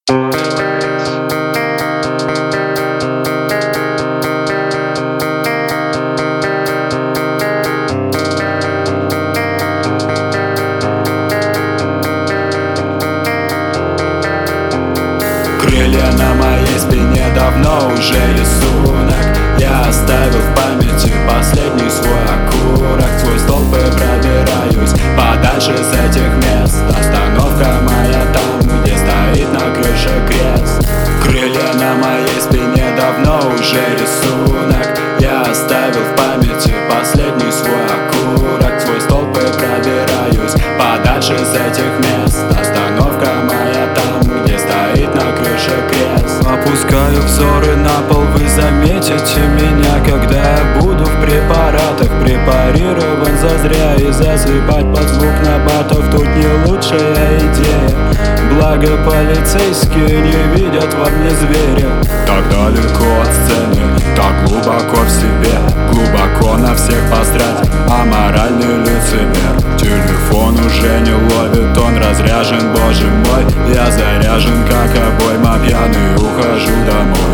Крылья на моей спине, давно уже рисунок. Я оставил в памяти последний свой окурок. Свой столб и пробираюсь подальше с этих мест. Остановка моя там, где стоит на крыше крест. Крылья на моей спине, давно уже рисунок. Я оставил в памяти последний свой окурок. Свой столб и пробираюсь подальше с этих мест. Остановка моя там, где стоит на крыше крест. Опускаю взоры на пол, вы заметите меня, когда я буду в препаратах. Препарирован зазря, и засыпать под звук набатов тут не лучшая идея. Благо полицейские не видят во мне зверя. Так далеко от сцены, так глубоко в себе, глубоко на всех посрать, аморальный лицемер. Телефон уже не ловит, он разряжен, боже мой. Я заряжен как обойма, пьяный ухожу домой.